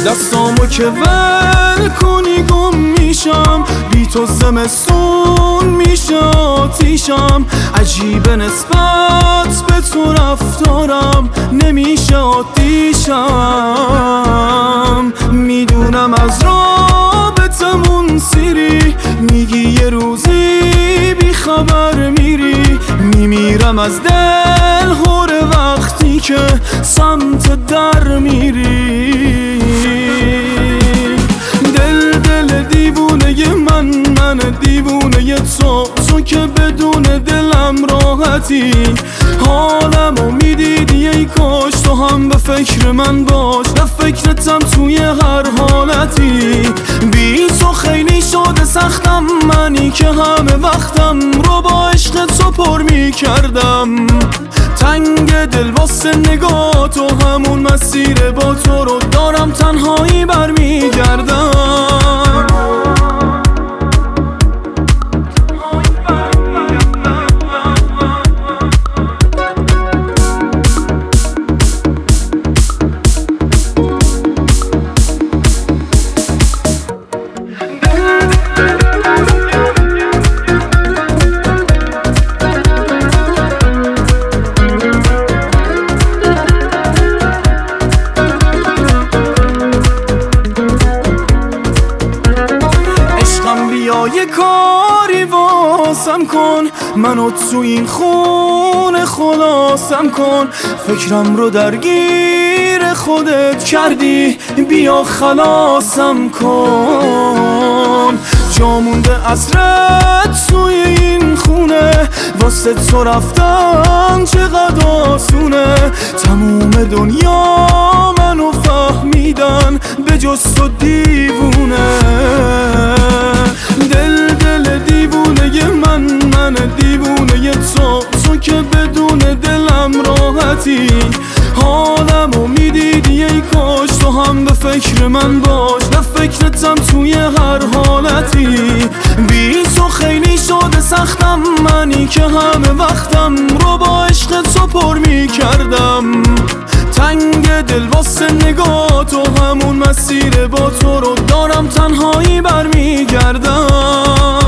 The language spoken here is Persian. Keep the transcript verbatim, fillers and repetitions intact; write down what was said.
دستامو که ول کنی گم میشم، بی تو زمستون میشه آتیشم. عجیبه نسبت به تو رفتارم نمیشه آتیشم. میدونم از رابطمون سیری، میگی یه روزی بی خبر میری. میمیرم از دل هور وقتی که سمت در میری. دل دل دیوونه من، من دیوونه تو، تو که بدون دلم راحتی. حالمو میدیدی ای کاش تو هم به فکر من باش، به فکرتم توی هر حالتی. بی تو خیلی شده سختم، منی که همه وقتم رو با عشق تو پر میکردم. تنگ دل واسه نگاه تو، همون مسیر با تو رو دارم تنهایی برمیگردم. یه کاری واسم کن، منو تو این خونه خلاصم کن. فکرم رو درگیر خودت کردی، بیا خلاصم کن. جا مونده عصرت توی این خونه، واسه تو رفتن چقدر آسونه. تموم دنیا منو فهمیدن به جز تو دیوونه. دل دل دیوونه من، من دیوونه تو، تو که بدون دلم راحتی. حالمو میدیدی ای کاش تو هم به فکر من باش، به فکرتم توی هر حالتی. بی تو خیلی شده سختم، منی که همه وقتم رو با عشق تو پر میکردم. تنگ دل واسه نگاه تو، همون مسیر با تو رو دارم تنهایی برمیگردم.